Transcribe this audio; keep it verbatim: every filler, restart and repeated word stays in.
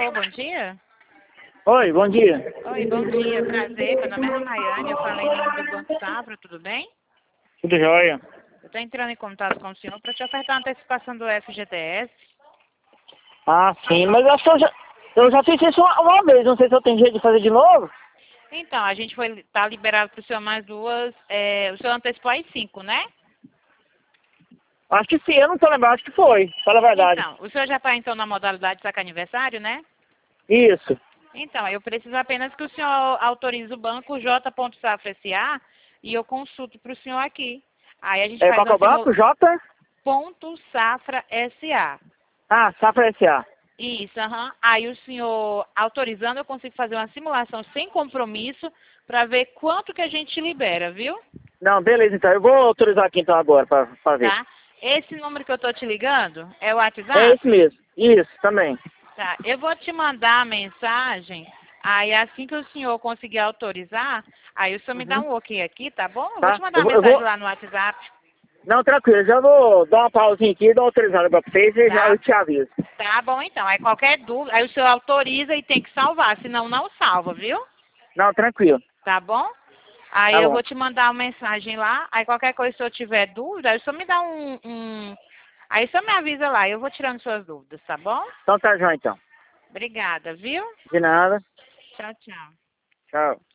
Alô, bom dia? Oi, bom dia. Oi, bom dia, prazer. Meu nome é Ramayane, eu falei em nome do Banco Safra, tudo bem? Tudo jóia? Eu estou entrando em contato com o senhor para te ofertar uma antecipação do F G T S. Ah, sim, mas acho que eu já, eu já fiz isso uma, uma vez, não sei se eu tenho jeito de fazer de novo. Então, a gente foi tá liberado para o senhor mais duas. É, o senhor antecipou aí cinco, né? Acho que sim, eu não tô lembrando, acho que foi, fala a verdade. Então, o senhor já está então na modalidade saca aniversário, né? Isso. Então, eu preciso apenas que o senhor autorize o banco J. Safra S A e eu consulto para o senhor aqui. Aí a gente É, faz qual que é uma o banco? simulação. J? Ponto Safra S A. Ah, Safra S A. Isso, aham. Aí o senhor autorizando, eu consigo fazer uma simulação sem compromisso para ver quanto que a gente libera, viu? Não, beleza, então, eu vou autorizar aqui então agora pra, pra ver. Tá? Esse número que eu tô te ligando é o É WhatsApp? esse mesmo, isso, também. Tá. Eu vou te mandar a mensagem. Aí assim que o senhor conseguir autorizar, aí o senhor me dá Uhum. um ok aqui, tá bom? Eu vou te Tá, mandar eu a vou, eu mensagem vou, lá no WhatsApp. não, tranquilo, já vou dar uma pausinha aqui, dar uma autorizada pra vocês e já Tá? eu te aviso. Tá bom então. Aí qualquer dúvida, aí o senhor autoriza e tem que salvar, senão não salva, viu? Não, tranquilo, Tá bom? Aí tá eu bom. vou te mandar uma mensagem lá. Aí qualquer coisa, se eu tiver dúvida, aí só me dá um, um... Aí só me avisa lá. Eu vou tirando suas dúvidas, tá bom? Então tá, João, então. Obrigada, viu? De nada, Tchau, tchau. tchau.